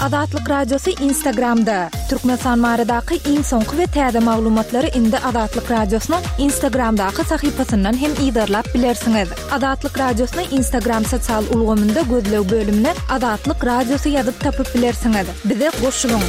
Adatlyk radiosu Instagramda. Türkmenistan maradaky iň soňky we täze maglumatlary indi Adatlyk radiosynyň Instagramdaky sahypasyndan hem ýydarlap bilersiňiz. Adatlyk radiosynyň Instagram sosial ulgamynda gözlew bölümine Adatlyk radiosu ýazyp tapyp bilersiňiz. Bize goşulyň.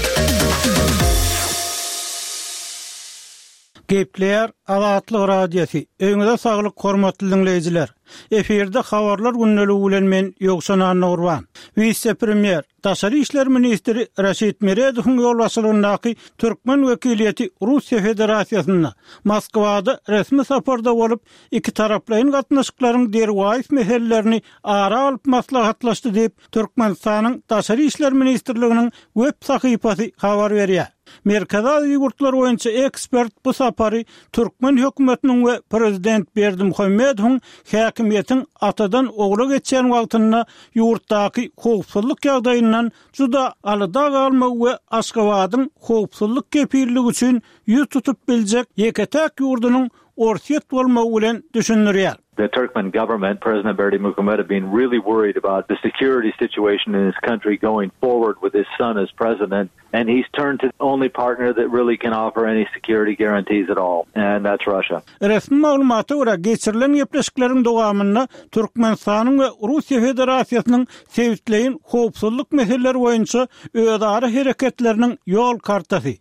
Gepler Adatlyk radiosu. Öňüňizde saglyk hormatly dinleýijiler. Eferde habarlar günneligi bilen men Ýogşan Nurwan. Vice-premier Daşary işler ministri Raşid Meredowyň ýolbaşçylygyndaky Türkmen wekiliýeti Russiýa Federasiýasyna Moskwada resmi saparda bolup iki taraplaryň gatnaşyklaryň derwäýs meselelerini ara alyp maslahatlaşdy diýip Türkmenistanyň Daşary işler ministrliginiň web sahypasy habar berýär. Merkezi ýurtlar boýunça ekspert bu sapary Türkmen hökümetiniň we prezident Berdimuhammedowyň häkimiýetiň atadan ogla geçen wagtynda ýurtdaky howpsuzlyk ýagdaýyndan juda alada galmagy we Aşgabatyň howpsuzlyk kepilligi üçin ýüz tutup biljek ýeketäk ýurdunyň orsiýet bolmagy bilen düşünülýär. The Turkmen government, President Berdimuhammedov, have been really worried about the security situation in his country going forward with his son as president, and he's turned to the only partner that really can offer any security guarantees at all, and that's Russia. Resmi maglumaty görä geçirilen ýepleşikleriň dowamynda Türkmenistanyň we Russiýa Federasiýasynyň sevitleýin howpsuzlyk meseleleri boýunça öýdary hereketleriniň ýol kartasy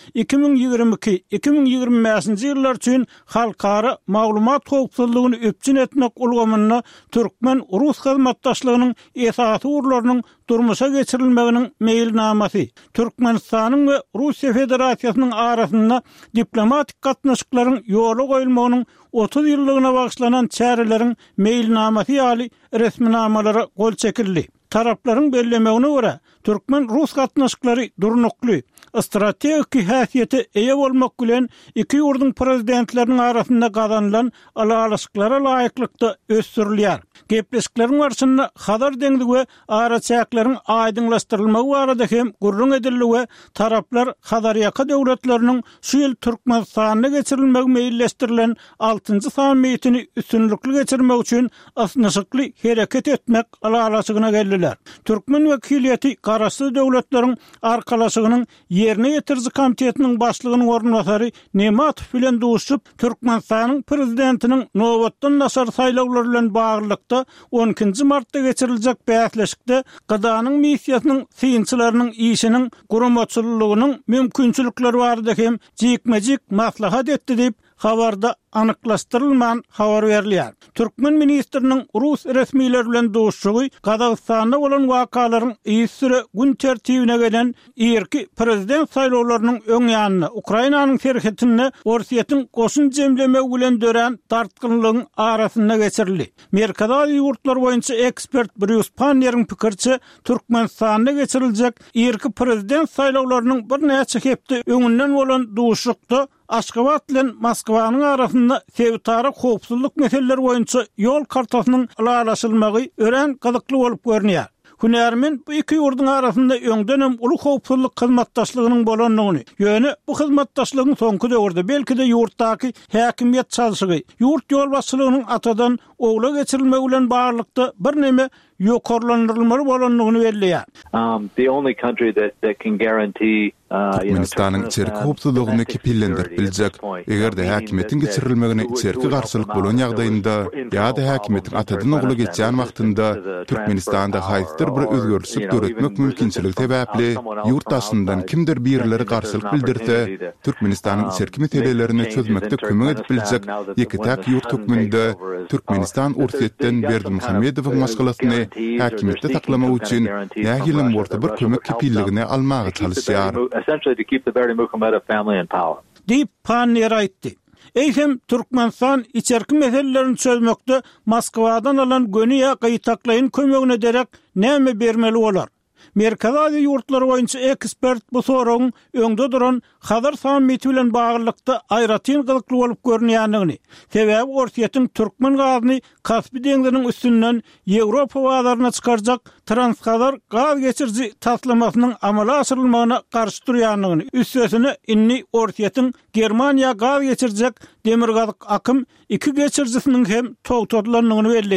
2022-2025-nji ýyllar üçin halkara maglumat howpsuzlygyny öpçün etmek ulgamyna Türkmen Rus hyzmatdaşlygynyň esasy urlarynyň durmuşa geçirilmeginiň meýilnamasy Türkmenistanyň we Russiýa Federasiýasynyň arasynda diplomatik gatnaşyklaryň ýoly goýulmagynyň 30 ýyllygyna bagşlanan çäreleriň meýilnamasy ýaly resminamalara gol çekildi. Taraplaryň bellemegine görä Türkmen Rus gatnaşyklary durnukly strategik häsiýete eýe bolmak bilen iki ýurduň prezidentleriniň arasynda gazanylan alalaşyklara laýyklykda ösdürilýär. Gepleşikleriň barşynda Hadar deňdi we araçaklaryň aýdyňlaşdyrylmagy barada hem gurrun edildi we taraplar Hadarýaka döwletleriniň şu ýyl Türkmenistanyna geçirilmegi meýilleşdirilen 6-njy sammitini üstünlükli geçirmek üçin asnaşykly hereket etmek alalaşygyna geldiler. Türkmen wekiliýeti garaşly döwletleriň arkalaşygynyň ýerine ýetirji komitetiniň başlygynyň ornbasary Nematow bilen duşup Türkmenistanyň prezidentiniň nowatdan nasar saýlawlary bilen baglykda 12-nji martda geçiriljek bäsleşikde Gydanyň missiýasynyň synçylarynyň işiniň guramaçylygynyň mümkinçilikleri barada hem jikmejik maslahat etdi diýip habarda anyklaşdyrylmayan habar berilýär. Türkmen ministriniň Rus resmiýetleri bilen duşugy Kazakstanda bolan wakalaryň ýysyry gün tertibine gelen ýerki prezident saýlawlarynyň öňýanyna Ukrainanyň serhetine orsiýetiň goşun jemlemek bilen dören tartgynlygyň arasynda geçirildi. Merkezi ýurtlar boýunça ekspert Bruce Pannerň pikirçe Türkmenistanda geçiriljek ýerki prezident saýlawlarynyň bir näçe hepde öňünden bolan duşukda Aşgabat bilen Moskwanyň arasynda sevtara howpsuzlyk meseleleri boýunça ýol kartasynyň alalaşylmagy ören gyzykly bolup görünýär. Hünärmen bu iki ýurduň arasynda öňden uly howpsuzlyk hyzmatdaşlygynyň bolanlygyny, ýöne bu hyzmatdaşlygyň soňky döwürde belki de ýurtdaky häkimiýet çalşygy, ýurt ýolbaşçylygynyň atadan ogla geçirilmegi bilen barlykda bir neme ýokarlandyrylmaly bolanlygyny belliýär. The only country that can guarantee Türkmenistanyň içerki howpsuzlygyny kepillendirip biljek. Egerde häkimetiň geçirilmegine içerki garşylyk bolan ýagdaýynda ýa-da häkimetiň atadan ogla geçen wagtynda Türkmenistanda haýsyr bir özgörlük göretmek mümkinçiligi sebäpli ýurtdaşyndan kimdir birileri garşylyk bildirse, Türkmenistanyň içerki meselelerini çözmekde kömek edip biljek. Ýeketäk ýurt höküminde Türkmenistan ursiýetden Berdimuhammedowyň maskalasyny häkimiýetde taklamak üçin nägilim orta bir kömek kepilligine almagy çalyşýar. Essentially to keep the Berdimuhammedow family in power. Diýip Panner aýtdy. Eýsem Türkmenistan içerki meselelerini çözmekde Moskwadan alan göniýa gaýtaklaýyn kömegine derek näme bermeli bolar? Merkezi ýurtlar boýunça ekspert bu soragyň öňde duran Hadar sammiti bilen baglykda aýratyn gyzykly bolup görünýändigini, sebäbi orsiýetiň Türkmen gazyny Kaspy deňziniň üstünden Ýewropa bazaryna çykarjak Transhadar gaz geçirji taslamasynyň amala aşyrylmagyna garşy durýanlygyny, üstesine inni orsiýetiň Germaniýa gaz geçirjek demir gazyk akym iki geçirjisiniň hem togtadylanyny belliýär.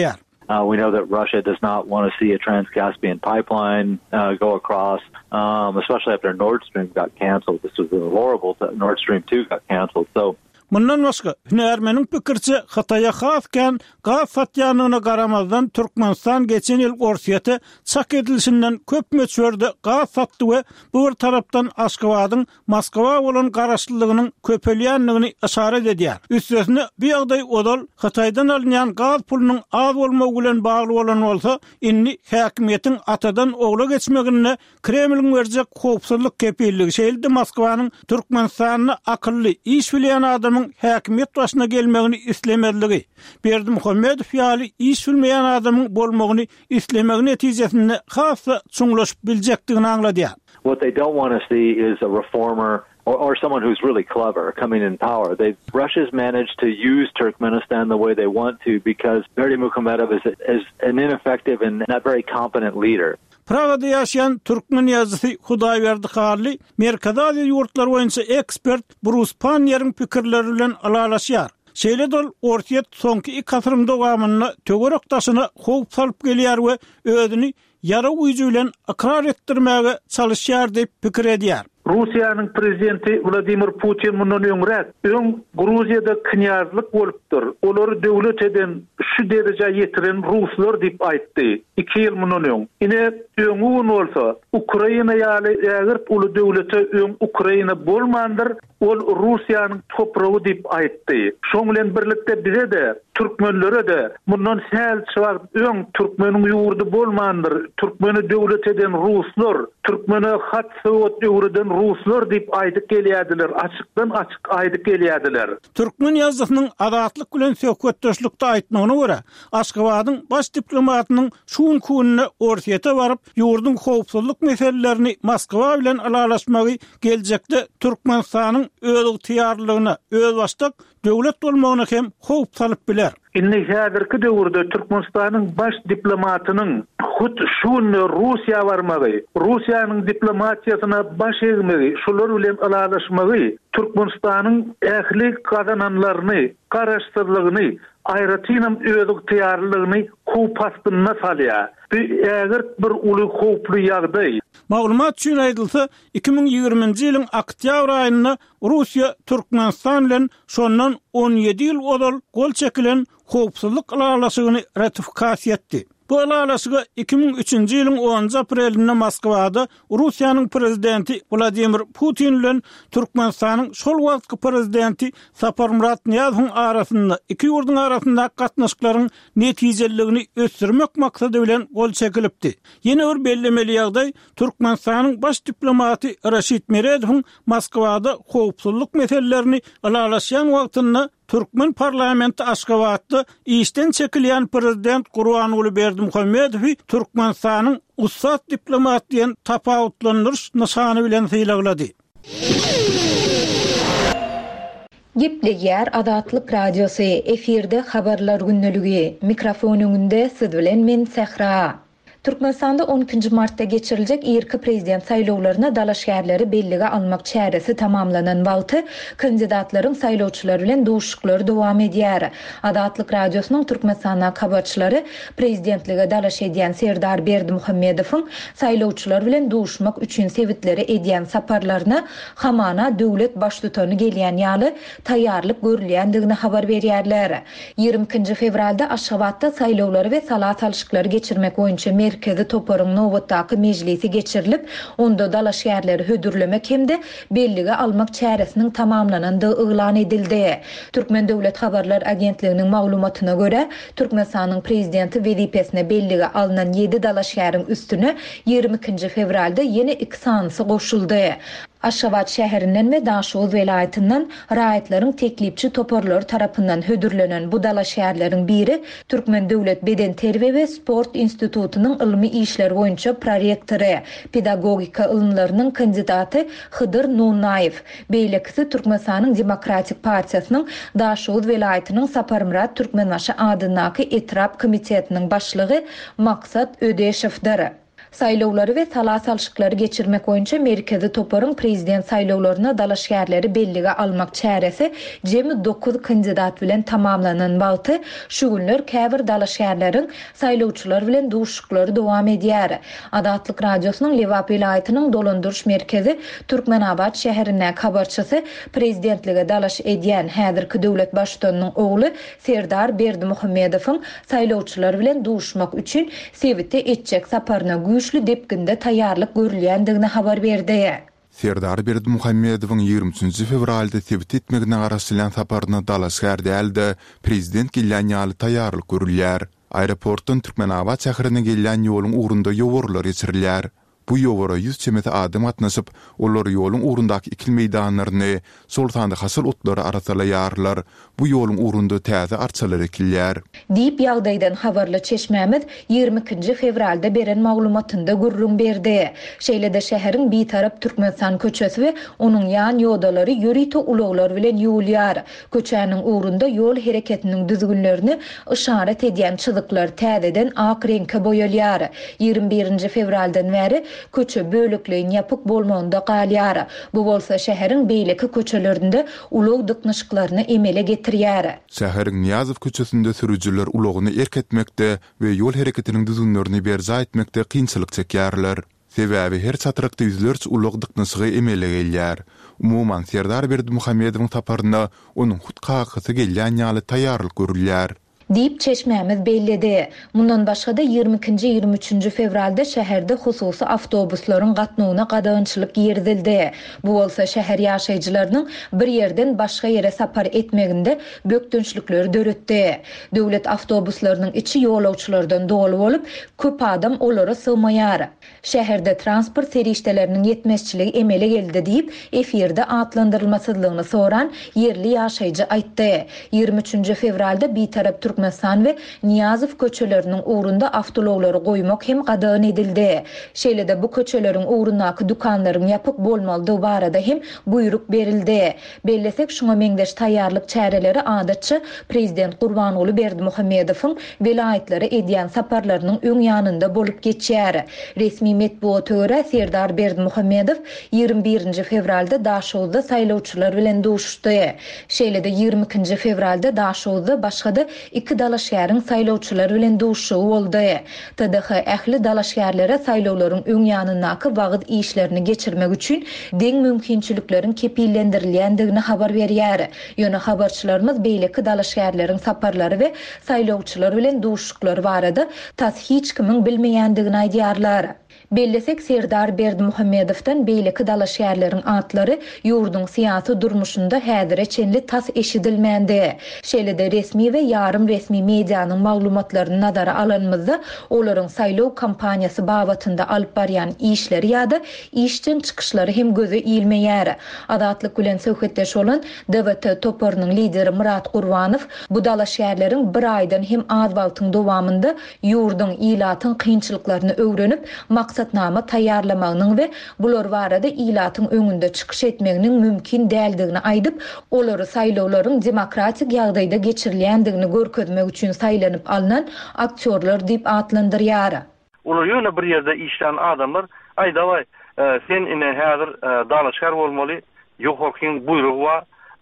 We know that Russia does not want to see a Trans-Caspian pipeline go across, especially after Nord Stream got canceled. This was horrible that Nord Stream 2 got canceled. So Mundan başga hünärmeniň pikirçe Hataýa hasken gaz satýanyna garamazdan Türkmenistan geçen ýyl Orsiýete çak edilişinden köp möçberde gaz satdy we bu bir tarapdan Aşgabatyň Moskwa bolan garaşlygynyň köpelýänligini işaret edýär. Üstesine bu ýagdaý odal Hataýdan alınýan gaz pulunyň az bolmagy bilen bagly bolan bolsa, inni häkimiýetiň atadan ogla geçmegine Kremliň berjek howpsuzlyk kepilligi şeýle Moskwanyň Türkmenistanyna akylly iş bilýän adamyň häkimiýet başyna gelmegini islemedligi, Berdimuhammedow ýaly iş bilmeýän adamyň bolmagyny islemegi netijesinde hassa çuňlaşyp biljekdigini aňladýar. What they don't want to see is a reformer or someone who's really clever coming in power. Russia's managed to use Turkmenistan the way they want to because Berdimuhammedow is an ineffective and not very competent leader. Pragada ýaşaýan türkmen ýazgysy Hudaýberdi Harly, Merkezi Aziýa ýurtlar boýunça ekspert Bruce Panier'in pikirleri bilen alalaşýar. Şeýle dol Orsiýet soňky 2 asyrym dowamyny tögerek taşyna howp salyp gelýär we özüni ýara güýji bilen ikrar etdirmäge çalışýar diýip pikir edýär. Rusiýanyň prezidenti Vladimir Putin mundan öňrä Gruziýada knyazlyk bolupdyr. Olary döwlet eden şu derejä ýetiren ruslar diýip aýtdy. 2 ýyl mundan öň. Ine öňü bolsa, Ukraina ýaly äger uly döwlete Ukraina bolmandyr, ol Rusiýanyň topragy diýip aýtdy. Şoň bilen birlikde bize de türkmenlere de mundan säl çygar türkmeniň ýurdy bolmandyr. Türkmeni döwlet eden ruslar, türkmeni hat sowat ýurdan ruslar diýip aýdyp gelýärdiler. Açykdan açyk aýdyp gelýärdiler. Türkmen ýazgynyň adatlyk bilen söhbetdeşlikde aýtmagyna görä, Aşgabatyň baş diplomatynyň şuň kununa Orsiýete baryp ýurdun howpsuzlyk meselelerini Moskwa bilen alalaşmagy geljekde Türkmenistanyň öz ýetiýärliligine, öz başlyk döwlet bolmagyna hem howp salyp biler. Inni häzirki döwürde Türkmenistanyň baş diplomatynyň hut şuny Rusiýa barmagy, Rusiýanyň diplomatiýasyna baş egmegi, şular bilen alalaşmagy Türkmenistanyň ähli kazananlaryny, garaşdyrlygyny, aýratynam özüň tiýarlygyny kup astyna salýar. Bu äger bir uly howply ýagdaý. Maglumat üçin aýdylsa, 2020-nji ýylyň oktýabr aýynda Rusiýa Türkmenistan bilen şondan 17 ýyl odal gol çekilen howpsuzlyk alalaşygyny ratifikasiýa etdi. Bu alalaşyga 2003-nji ýylyň 10 aprelinde Moskwada Rusiýanyň prezidenti Vladimir Putin bilen Türkmenistanyň şol wagtky prezidenti Saparmurat Niýazowyň arasynda iki ýurdun arasynda gatnaşyklaryň netijeligini ösdürmek maksady bilen gol çekilipdi. Ýene bir bellemeli ýagdaý Türkmenistanyň baş diplomaty Raşid Meredowyň Moskwada howpsuzlyk meselelerini alalaşýan wagtynda Türkmen parlamenti Aşgabatda işten çekilýän prezident Gurbanuly Berdimuhammedowy Türkmenistanyň ussat diplomat diýen tapawutlandyryş nişany bilen sylaglady. Gepleýär Adatlyk radiosu efirde habarlar günneligi. Mikrofon öňünde siz bilen men Sehra. Türkmenistanda 12 martda geçirilecek ýerki prezident saýlawlaryna dalaşgärleri bellige almak çäresi tamamlanan wagty kandidatlaryň saýlawçylar bilen duşuklary dowam edýär. Adatlyk radiosynyň Türkmenistana habarçylary prezidentlige dalaş edýän Serdar Berdimuhammedowyň saýlawçylar bilen duşmak üçin sebitleri edýän saparlaryna hamana döwlet başlygyny gelýän ýaly taýýarlyk görülýändigini habar berýärler. 20 fevralda Aşgabatda saýlawlary we salat alşyklary geçirmek boýunça Merkezi Toporun Nowatdaky mejlisi geçirilip, onda dalaşgärleri hödürlemek hemde bellige almak çäresiniň tamamlanandygy ýylan edildi. Türkmen Döwlet Habarlar Agentliginiň maglumatyna görä, Türkmenistanyň prezidenti wezipesine bellige alynan 7 dalaşgäriň üstüne 22 fevralda ýene 2 sanysi goşuldy. Aşgabat şäherinden we Daşoğuz welaýatynyň raýatlaryň teklipçi toporlary tarapyndan hödürlenen bu dalaşgärleriň biri Türkmen Döwlet Beden Terbiýe we Sport Institutunyň ilmi işler boýunça prorektory, pedagogika ilmlarynyň kandidaty Hydyr Nunaýew. Beýlekisi Türkmenistanyň Demokratik Partiýasynyň Daşoğuz welaýatynyň Saparmurat Türkmenbaşy adynaky etrap komitetiniň başlygy Maksat Ödeşewdir. Saylowlary we salasalşyklary geçirmek boýunça merkezi toparın prezident saylowlaryna dalaşgärleri bellige almak çäresi jemi 9 kandidat bilen tamamlanan bagty şu günler käbir dalaşgärleriň saylowçular bilen duşuklary dowam edýär. Adatlyk radiosynyň Lewap vilayatynyň dolandyryş merkezi Türkmenabad şäherine habarçysy prezidentlige dalaş edýän häzirki döwlet başçysynyň ogly Serdar Berdimuhammedowyň saylowçular bilen duşmak üçin Sewitde etjek saparyna güýçli depginde taýýarlyk görülýändigini habar berdi. Serdar Berdimuhammedowyň 23 fevralda Sewitde etmegine garaşylan saparyna dalaşgär däldi. Prezident gelýän ýaly taýýarlyk görülýär. Aeroportdan Türkmenabad şäherine gelýän ýoluň ugrunda ýowurlar geçirilýär. Bu ýowara 100 çemete adam atnaşyp, olar ýoluň ugrundaky ikil meýdanlaryny, sultanda hasıl otlary arasalaýarlar. Bu ýoluň ugrunda täze arçalar ekilýär. Diýip ýagdaýdan habarly Çeşmämiz 22 fevralda beren maglumatynda gurrun berdi. Şeýlede şäheriň bir tarap Türkmenistan köçesi we onuň ýan ýodalary ýörite ulaglar bilen ýuwulýar. Köçäniň ugrunda ýol hereketiniň düzgünlerini işaret edýän çyzyklar täzeden ak reňke boýalýar. 21 fevraldan bäri köçe bölükleýin ýapyk bolmagynda galýar. Bu bolsa şäheriň beýleki köçelerinde ulag dyknyşyklaryny emele getirýär. Şäheriň Niýazow köçesinde sürüjüler ulagyny erketmekde we ýol hereketiniň düzgünlerini berza etmekde kynçylyk çekýärler. Sebäbi her çatrakda ýüzlerçe ulag dyknyşygy emele gelýär. Umuman Serdar Berdimuhammedowyň taparyna onuň hutkaky gelýän ýaly taýýarlyk görülýär. Diýip Çeşmämiz belledi. Mundan başga da 22-23 fevralda şäherde hususy awtobuslaryň gatnawyna gadagynçylyk ýerdildi. Bu bolsa şäher ýaşaýjylarynyň bir ýerden başga ýere sapar etmeginde bökdünçlikleri döretdi. Döwlet awtobuslarynyň içi ýolawçylardan doly bolup, köp adam olara sığmaýar. Şäherde transport serişdeleriniň ýetmezçiligi emele geldi diýip efirde atlandyrylmasyzlygyny soran yerli ýaşaýjy aýtdy. 23 fevralda bir tarap Türkmenistan we Niýazow köçeleriniň ugrunda awtolawlary goýmak hem gadagyn edildi. Şeýlede bu köçeleriň ugrundaky dukanlaryň ýapyk bolmalydygy barada hem buyruk berildi. Bellesek şoňa meňdeş taýýarlyk çäreleri adatçy prezident Gurbanuly Berdimuhammedowyň vilayatlary edýän saparlarynyň öň ýanynda bolup geçýär. Resmi metbuata görä Serdar Berdimuhammedow 21 fevralda Daşowda saýlawçylar bilen duşdy. Şeýlede 22 fevralda Daşowda başga iki dalaşgäriň saýlawçylar bilen duşugy boldy. TDH ähli dalaşgärlere saýlawlaryň öň ýanyndaky wagt işlerini geçirmek üçin deň mümkinçilikleriň kepillendirilýändigini habar berýär. Ýöne habarçylarymız beýleki dalaşgärleriň saparlary we saýlawçylar bilen duşuklary barada tas hiç kimiň bilmeýändigini aýdýarlar. Bellesek Serdar Berdimuhammedowdan beýleki dalaşgärleriň atlary ýurdun syýasy durmuşynda häzire çenli tas eşidilmändi. Şeýlede resmi we ýarym resmi medianyň maglumatlaryny nazara alanmazda olaryň saýlaw kampaniýasy babatynda alyp barýan işleri ýa-da işden çykyşlary hem göze iýilmeýär. Adatlyk bilen söhbetdeş bolan DWT toparynyň lideri Murat Gurbanov bu dalaşgärleriň bir aýdan hem az wagtyň dowamında ýurdun ýylatyň kynçylyklaryny öwrenip maksatnama taýýarlamagynyň we bular barada ýylatyň öňünde çykyş etmeginiň mümkin däldigini aýdyp, olary saýlawlaryň demokratik ýagdaýda geçirilýändigini görkezmek üçin saýlanyp alynan aktyorlar diýip atlandyrýar. Olar ýöne bir ýerde işlän adamlar, "Aý daway, sen ine häzir dalaşgar bolmaly, ýokyrkyň buyrugy bar,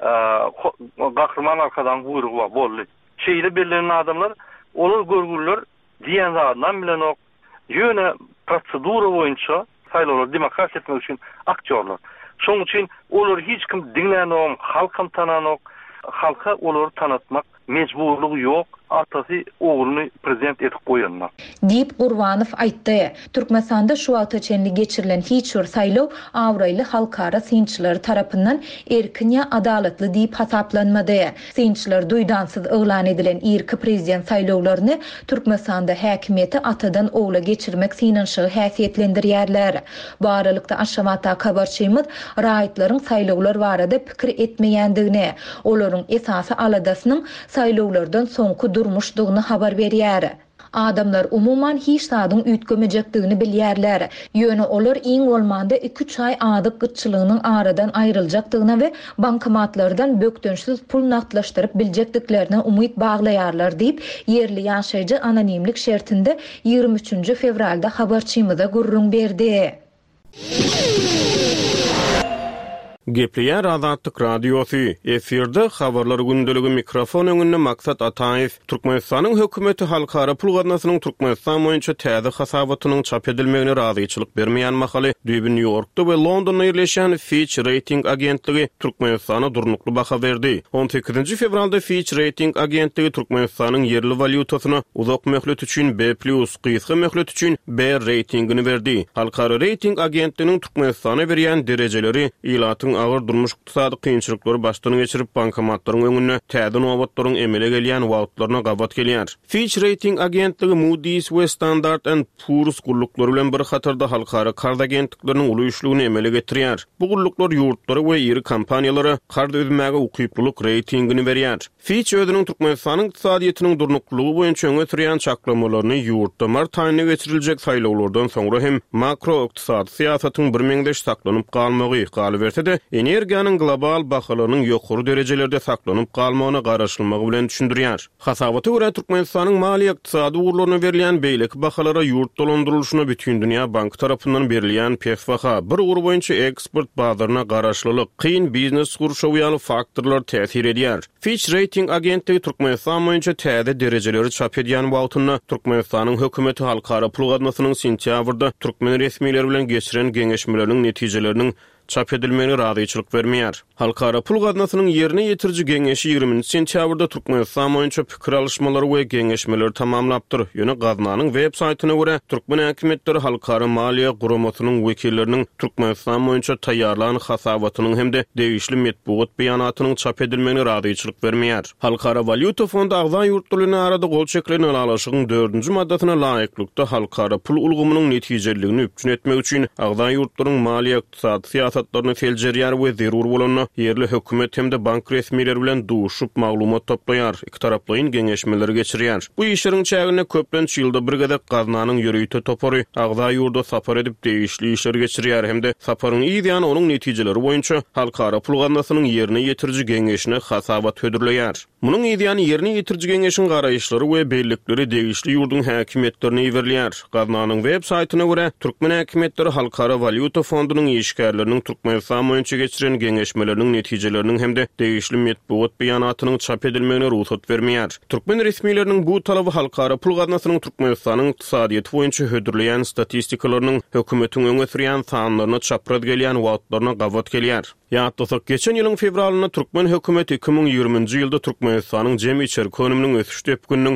gahrman arkadan buyrugy bar boldy." Şeýle belirlen adamlar, olar görgünler diýen zatdan bilen ok ýöne prosedura boýunça saýlawlar demokrat etmek üçin aktyorlar. Şoň üçin olar hiç kim diňlänok, halkym tananok, halka olary tanatmak mecburlugy ýok. Atasy ogluny prezident etip goýanlar. Diýip Gurbanov aýtdy. Türkmenistanda şu wagta çenli geçirilen hiç bir saýlaw awraýly halkara synçylar tarapyndan erkin ýa adalatly diýip hasaplanmady. Synçylar duýdansyz öwlan edilen irki prezident saýlawlaryny Türkmenistanda häkimiýeti atadan ogla geçirmek synanşygy häsiýetlendirýärler. Bu aralykda aşamata habarçymyz raýatlaryň saýlawlar barada pikir etmeýändigini, olaryň esasy aladasynyň saýlawlardan soňky durmuşdygyny habar berýär. adamlar umuman hiç sadyň üýtgemejekdigini bilýärler. Ýöne olar iň bolmanda 2-3 ay adyk gıtçylygynyň aradan aýryljakdygyna we bankomatlardan bökdönşsiz pul naklaşdyryp biljekdiklerine umyt baglaýarlar diýip yerli ýaşaýjy anonimlik şertinde 23 fevralda habarçymyza gurrun berdi. Gepleýär Azatlyk radiosu. Eferde habarlar gündöligi mikrofon öňünde Maksat Ataýew. Türkmenistanyň hökümeti halkara pul gatnaşynyň Türkmenistan boýunça täze hasabatynyň çap edilmegine razyçylyk bermeýän mahaly New Yorkda we Londonda ýerleşen Fitch Rating agentligi Türkmenistana durnukly baha berdi. 18 fevralda Fitch Rating agentligi Türkmenistanyň yerli valyutasyna uzak möhlet üçin B+, gysga möhlet üçin B ratingini berdi. Halkara rating agentliginiň Türkmenistana berýän derejeleri ilatyň ağır durmuş iqtisady kynçylyklary başdan geçirip bankomatlaryň öňüne täze nowatlaryň emele gelýän wagtlaryna gabat gelýär. Fitch Rating agentligi Moody's we Standard & Poor's gullukları bilen bir hatarda halkara kard agentlikleriniň uly emele getirýär. Bu gulluklar ýurtlary we iri kompaniýalary kard ödemege ukyplyk ratingini berýär. Fitch özüniň Türkmenistanyň iqtisadyýetynyň durnuklygy boýunça öňe sürýän çaklamalaryny ýurtdamar taýyny geçiriljek saýlawlardan soňra hem makro iqtisady siýasatyň bir meňdeş saklanyp galmagy galy berse-de energiýanyň global bahalarynyň ýokary derejelerde saklanyp galmagyna garaşylmagy bilen düşündirýär. Hasabaty görä Türkmenistanyň maliýe iqtisady urlaryna berilýän beýleki bahalara ýurt dolandyrylşyna bütün dünýä bank tarapyndan berilýän pesbaha bir ur boýunça eksport bazaryna garaşlylyk kyn biznes gurşawy faktorlar täsir edýär. Fitch Rating agentligi Türkmenistan boýunça täze derejeleri çap edýän wagtyna Türkmenistanyň hökümeti halkara pul gatnaşynyň sentýabrda türkmen resmiýetleri bilen geçiren geňeşmeleriniň netijeleriniň çap edilmegine razyçylyk bermeýär. Halkara pul gatnaşynyň ýerine ýetirji geňeşi 20 sentýabrda Türkmenistan boýunça pikir alışmalary we geňeşmeler tamamlapdyr. Ýöne gaznanyň web saýtyna görä türkmen häkimetleri halkara maliýe guramatynyň wekilleriniň Türkmenistan boýunça taýýarlanan hasabatynyň hemde degişli metbuat beýanatynyň çap edilmegine razyçylyk bermeýär. Halkara valyuta fondu agza ýurtlaryny arada gol çeklerini alaşygyň 4-nji maddasyna laýyklykda halkara pul ulgumynyň netijeligini üpçün etmek üçin agza ýurtlaryň maliýe iqtisady siýasatlaryny feljerýär we zerur bolanyny yerli hökümet hemde bank resmiýetleri bilen duşup maglumat toplaýar, iki taraplyň geňeşmeleri geçirýär. Bu işleriň çägine köplenç ýylda bir gedek gaznanyň ýörüýte topary agza ýurda sapar edip degişli işler geçirýär hemde saparyň ýa-da onuň netijeleri boýunça halkara pul gatnaşynyň ýerine ýetirji geňeşine hasabat hödürleýär. Munyň ýa-da ýerine ýetirji geňeşiň garaýşlary we beýlikleri degişli ýurduň häkimetlerine iwerleýär. Gaznanyň web saýtyna görä türkmen häkimetleri halkara valyuta fondunyň işgärleriniň Türkmenistan boýunça geçiren geňeşmeleriniň netijeleriniň hemde degişli metbuat beýanatynyň çap edilmegine ruhsat bermeýär. Türkmen resmiýetleriniň bu talaby halkara pul gatnaşynyň Türkmenistanyň iqtisadyýety boýunça hödürleýän statistikalarnyň hökümetiň öňe sürýän sanlaryna çapraz gelýän wagtlaryna gabat gelýär. Ýa-da geçen ýylyň fevralyna Türkmen hökümeti 2020-nji ýylda Türkmenistanyň jemi içerki önüminiň ösüş depgüniniň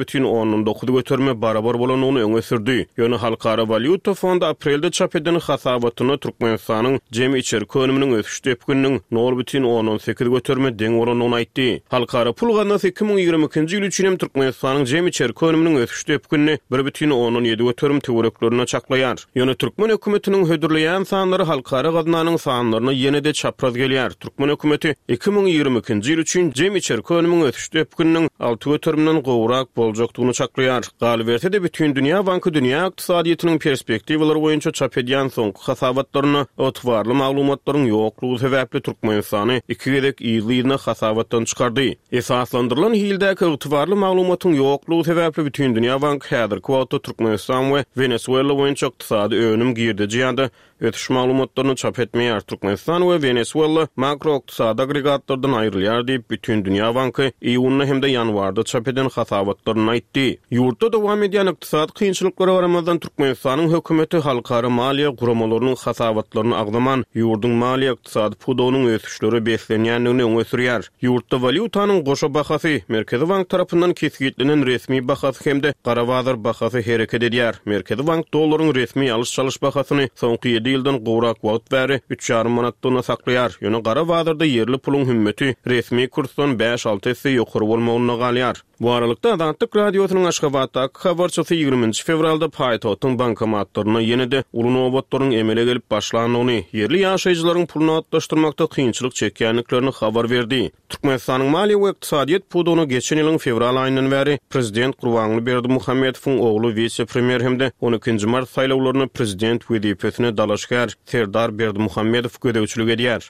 5,9 götürme barabar bolanyny öňe sürdi. Ýöne halkara valyuta fondu aprelde çap eden hasabatyna Türkmenistanyň jemi içerki önüminiň ösüş depgüniniň 0,18 götürme deň bolanyny aýtdy. Halkara pul gatnaşy 2022-nji ýyl üçin hem Türkmenistanyň jemi içerki önüminiň ösüş depgünini 1,17 götürme töwereklerine çaklaýar. Ýöne Türkmen hökümetiniň hödürleýän sanlary halkara gaznanyň sanlaryna ýene-de çapraz gelýär. Türkmen hökümeti 2022-nji ýyl üçin jemi içerki önüminiň ösüş depgüniniň 6 götürmeden gowrak boljakdygyny çaklaýar. Galy berse-de bütün dünýä banky dünýä iqtisadyýetynyň perspektiwalary boýunça çap edýän soňky hasabatlaryny otwarly maglumatlaryň ýoklugy sebäpli Türkmenistany iki gedek ýylyna hasabatdan çykardy. Esaslandyrylan hildäki otwarly maglumatyň ýoklugy sebäpli bütün dünýä banky häzirki wagtda Türkmenistan we Venezuela boýunça iqtisady önüm girdi ýa-da ötüş maglumatlaryny çap etmeýär. Türkmenistan we Venezuela makro iqtisady agregatlardan aýrylýar diýip bütün dünýä banky iýuny hemde ýanwarda çap eden hasabatlaryny aýtdy. Ýurtda dowam edýän iqtisady kynçylyklary baramazdan Türkmenistanyň hökümeti halkara maliýe guramalarynyň hasabatlaryny agdaman ýurduň maliýe iqtisady pudowynyň ösüşleri beslenýänligini öňe sürýär. Ýurtda valyutanyň goşa bahasy Merkezi Bank tarapyndan kesgitlenen resmi bahasy hemde gara bazar bahasy hereket edýär. Merkezi Bank dollaryň resmi alış çalış bahasyny soňky 7 ýyldan gowrak wagt bäri 3,5 manatdan saklayar. Ýöne gara wagtda yerli pulun hümmeti resmi kursdan 5-6 esse ýokary bolmagyny galyar. Bu aralykda Azatlyk radiosynyň Aşgabatdaky habarçysy 20 fevralda paýtagyň bankomatlaryna ýene-de uly nowbatlaryň emele gelip başlanyny, yerli ýaşaýjylaryň pulunu atlaşdyrmakda kynçylyk çekýänliklerini habar berdi. Türkmenistanyň maliýe we ykdysadyýet puduny geçen ýylyň fevral aýyndan bäri prezident Gurbanguly Berdimuhammedowyň ogly vice-premier hemde 12 mart saýlawlaryna prezident wezipesine dalaşgar Serdar Berdimuhammedow gödäwçilik edýär.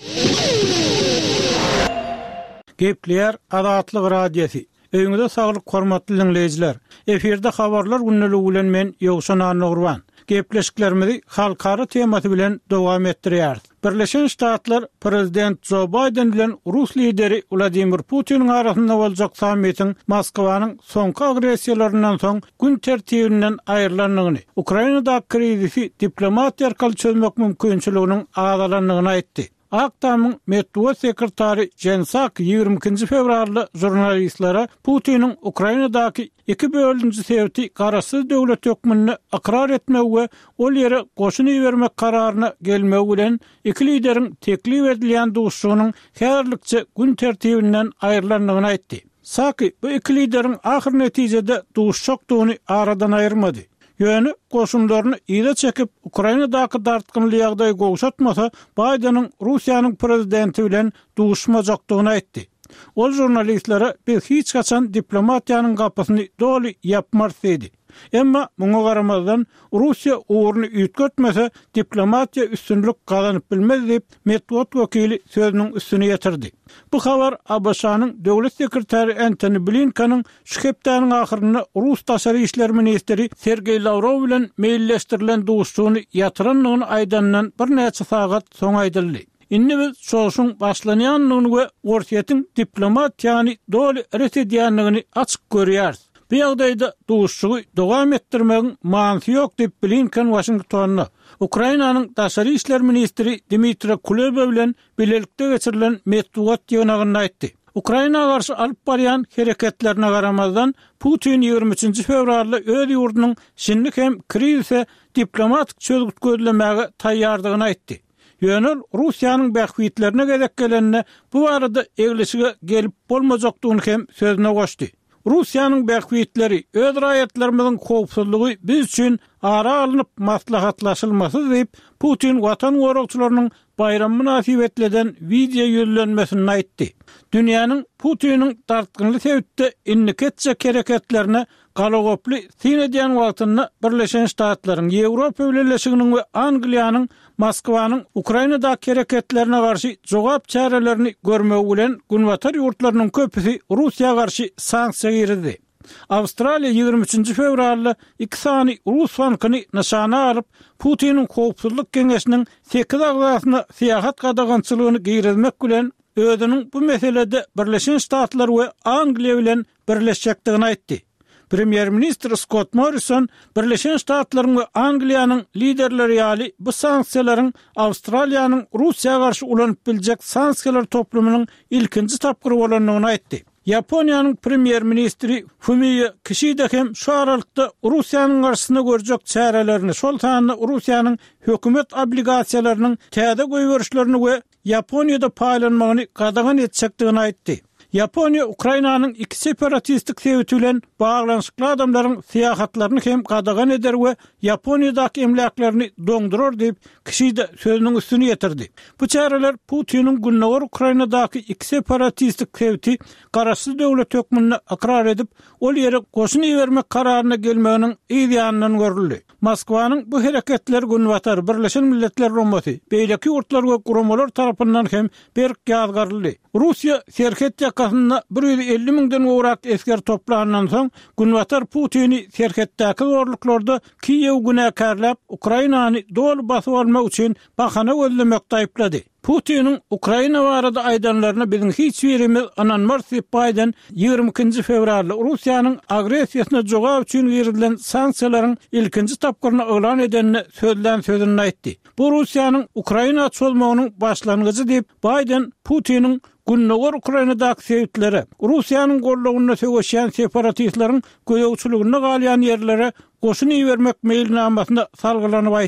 Gepler Azatlyk radiosu. Öňüňizde saglyk hormatly dinleýijiler. Eferde habarlar günneligi bilen men Ýogşan Nurwan. Gepleşiklerimizi halkara temasy bilen dowam etdirýär. Birleşen Ştatlar Prezident Joe Biden bilen Rus lideri Vladimir Putin arasynda boljak sammitin Moskwanyň soňky agresiýalarynyň soň gün tertibinden aýrylanyny, Ukrainada krizisi diplomatiýa arkaly çözmek mümkinçiliginiň azalanlygyny aýtdy. Aktamyň Medwedew sekretary Jensak 20 fevralda jurnalistlere Putinin Ukrainadaky iki bölünji sebäpli garasyz döwlet hökmüni akrar etmek we ol ýere goşun ýermek kararyna gelmek bilen iki lideriň teklip edilen duşunyň häzirlikçe gün tertibinden aýrylanyny aýtdy. Saki bu iki lideriň ahir netijede duşşokdugyny aradan aýyrmady. Ýöne goşunlaryny ýa-da çekip Ukrainadaky dartgynly ýagdaý goşatmasa Bidenyň Russiýanyň prezidenti bilen duşmajakdygyny aýtdy. Ol jurnalistlere biz hiç kaçan diplomatiýanyň gapysyny doly ýapmaz dedi. Emma muňa garamazdan Russiýa uğurny üýtgetmese diplomatiýa üstünlük gazanyp bilmez diýip Medwedew wekili sözüniň üstüne ýetirdi. Bu habar ABŞ-nyň döwlet sekretary Antony Blinken'in şu hepdeniň ahyryny Rus taşary işler ministri Sergey Lavrov bilen meýilleşdirilen duşuny ýatyranlygyny aýdandan bir näçe sagat soň aýdyldy. Inni biz şoşun başlanýanlygyny we ortaýatyň diplomatiýany doly resedýänligini açyk görýäris. Bu ýagdaýda duşugy dowam etdirmegiň manyşy ýok diýip Blinken Washingtonna Ukrainanyň taşary işler ministri Dmitry Kuleba bilen bilelikde geçirilen Medwedew ýönegiňde aýtdy. Ukraina garşy alyp barýan hereketlerine garamazdan Putin 23 fevralda öz ýurdunyň şinlik hem krizise diplomatik çözgüt gözlemäge taýýardygyny aýtdy. Ýöne Russiýanyň bähwitlerine gezek gelenine bu arada egleşige gelip bolmajakdygyny hem sözüne goşdy. Russiýanyň bähwitleri öz raýatlarymyzyň howpsuzlygy biz üçin ara alınıp maslahatlaşylmasy diýip Putin watan goragçylarynyň bayram münasibetleden video ýönelenmesini aýtdy. Dünýäniň Putiniň dartgynly sebäpde inneketçe hereketlerine galagoply sinedýän wagtynda Birleşen Ştatlaryň, Ýewropa Birleşiginiň we Angliýanyň Moskwanyň Ukrainada hereketlerine garşy jogap çärelerini görmek bilen günwatar ýurtlarynyň köpüsi Russiýa garşy sanksiýa girdi. Awstraliýa 23 fevralda iki sany Rus bankyny nişana alyp Putiniň howpsuzlyk geňeşiniň 8 agzasyna syýahat gadagançylygyny girizmek bilen özüniň bu meselede Birleşen Ştatlar we Angliýa bilen birleşjekdigini aýtdy. Premier Minister Scott Morrison Birleşen Ştatlaryň we Angliýanyň liderleri ýaly bu sanksiýalaryň Awstraliýanyň Russiýa garşy ulanyp biljek sanksiýalar toplumynyň ilkinji tapgyry bolanyny aýtdy. Yaponiýanyň premier ministri Fumio Kishida hem şu aralykda Russiýanyň garşysyna görjek çärelerini, şol tanyny Russiýanyň hökümet obligasiýalarynyň täze goýberişlerini we Yaponiýada paýlanmagyny gadagan etjekdigini aýtdy. Yaponiya Ukrainanyň iki separatistik sebäbi bilen baglanyşykly adamlaryň syýahatlaryny hem gadagan eder we Yaponiýadaky emlaklerini doňdurar diýip Kishida sözüniň üstüne ýetirdi. Bu çäreler Putiniň günnäwer Ukrainadaky iki separatistik sebäbi garaşsyz döwlet hökmüni akrar edip ol ýere goşun ýermek kararyna gelmeginiň ýa-da görüldi. Moskwanyň bu hereketler günwatar Birleşen Milletler Romasy, beýleki ýurtlar we guramalar tarapyndan hem berk ýazgaryldy. Russiýa serket ýakasynda 150 000-den gowrak esker toplanandan soň günwatar Putini serketdäki zorluklarda Kiýew günäkärläp Ukrainany dol basyp almak üçin bahana gözlemekde aýplady. Putinin Ukraina barada aýdanlaryna biziň hiç birimiz ananmaz diýip Biden 22 fevralda Russiýanyň agresiýasyna jogap üçin berilen sanksiýalaryň ilkinji tapgyryny elan edenine sözüni aýtdy. Bu Russiýanyň Ukraina çözmeginiň başlangyjy diýip Biden Putinin günnäwer Ukrainadaky sebäplere, Russiýanyň gorlugyna sögeşýän separatistlaryň göýewçiligine galýan ýerlere goşun ýermek meýilnamasynda salgylanyp aýtdy.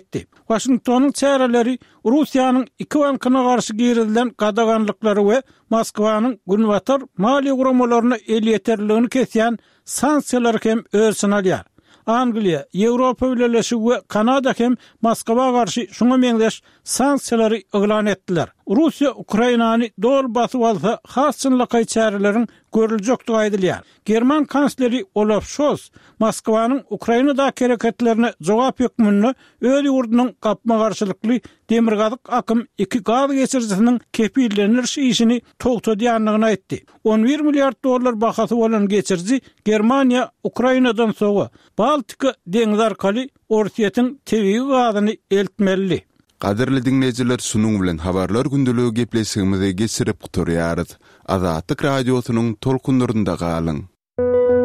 Washington'un çäreleri Russiýanyň iki bankyna garşy girilen gadaganlyklary we Moskwanyň günwatar maliýe guramalaryna el ýeterligini kesýän sanksiýalar hem ölsün alýar. Angliýa, Ýewropa Birleşigi we Kanada hem Moskwa garşy şoňa meňdeş sanksiýalary eglan etdiler. Russiýa Ukrainany dol basyp alsa, hasçynlyky çäreleriň görüljekdigi aýdylýar. German kansleri Olaf Scholz Moskwanyň Ukrainadaki hereketlerine jogap ýokmyny öz ýurdunyň gapma garşylykly demirgazyk akym 2 gaz geçirjisiniň kepillenir işini togtadýanlygyny aýtdy. 11 milliard dollar bahasy bolan geçirji Germaniýa Ukrainadan soňra Baltika deňizi arkaly Orsiýetiň tebii gazyny eltmeli. Qadirli dinleyijiler, şunun bilen habarlar gündülügi gepleşigimizi geçirip guturýarys. Azatlyk radiosynyň tolkunlarynda galyň.